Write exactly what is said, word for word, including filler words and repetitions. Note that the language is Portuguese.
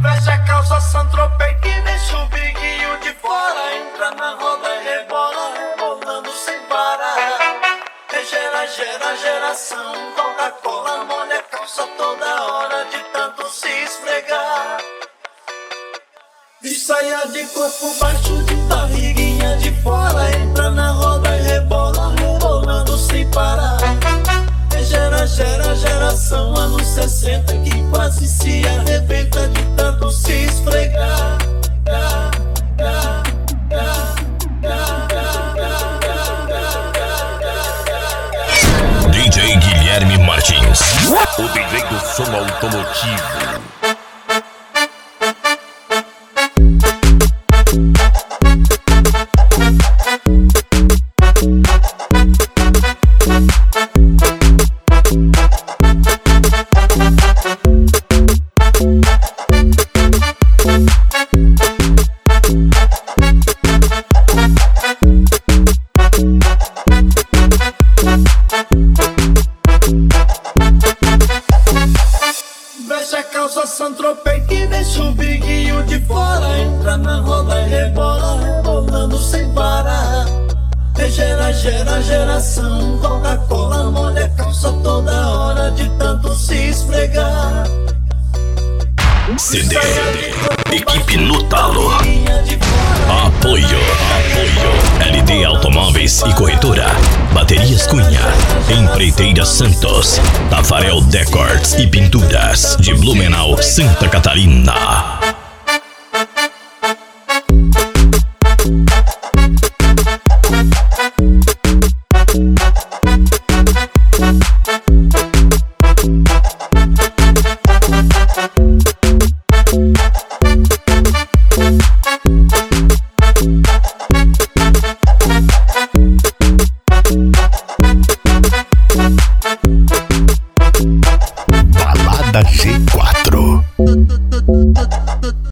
Veste a calça Saint-Tropez que deixa o biguinho de fora. Entra na roda e rebola, rebolando sem parar. Gera, gera, geração. Coca-Cola molha a calça toda hora de tanto se esfregar. De saia de corpo baixo, de barriguinha de fora. Entra na roda e rebola, rebolando sem parar. Gera, gera, geração, anos sessenta que quase se arrebenta de tanto se esfregar. D J Guilherme Martins, o D J do som automotivo. Veste a calça Saint-Tropez que deixa o biguinho de fora. Entra na roda e rebola, rebolando sem parar. Gera, gera, geração. Coca-Cola molha a calça toda hora de tanto se esfregar. C D, equipe no talo. Apoio, apoio. L D Automóveis e Corretora. Baterias Cunha. Empreiteira Santos. Tafarel Decortes e Pinturas. De Blumenau, Santa Catarina. Balada G quatro.